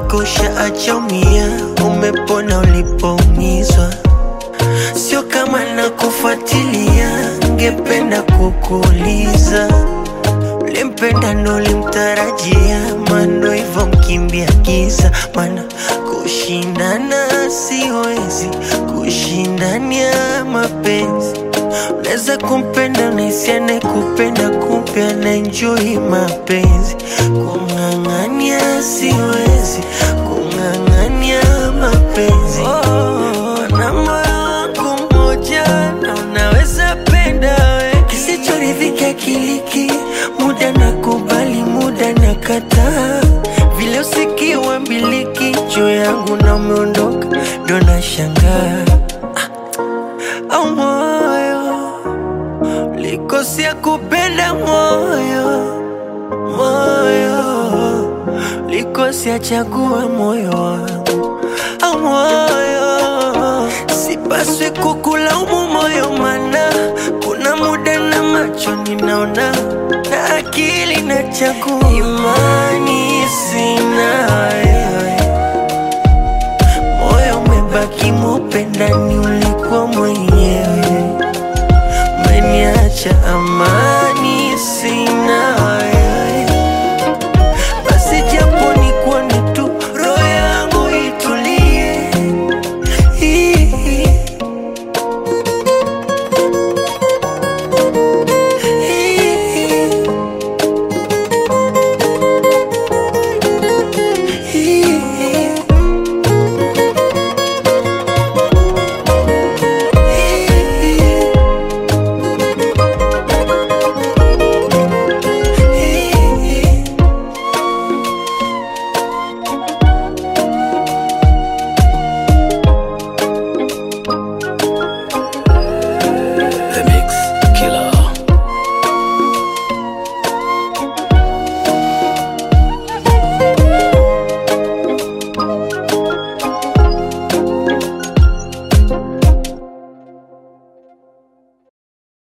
kosha achaumia, umepona ulipoumizwa. Sio kama nakufuatilia, ngependa kukuuliza, ulimpenda ndo ulimtarajia? Mano hivyo mkimbia giza, mana kushindana siwezi, kushindania mapenzi. Unaweza kumpenda unaisi anayekupenda, kumbe anaenjoy mapenzi. Kung'ang'ania siwezi, kung'ang'ania mapenzi. Na moyo wangu mmoja na unaweza penda we, kisichoridhika kiliki. Muda nakubali, muda nakataa, vile usikiwa mbiliki juu yangu na umeondoka, ndo nashangaa. Au moyo ulikosea kupenda, moyo ulikosea chagua moyo wangu. Au moyo sipaswi kukulaumu moyo, mana kuna muda na macho ninaona na akili na chagua. Imani sina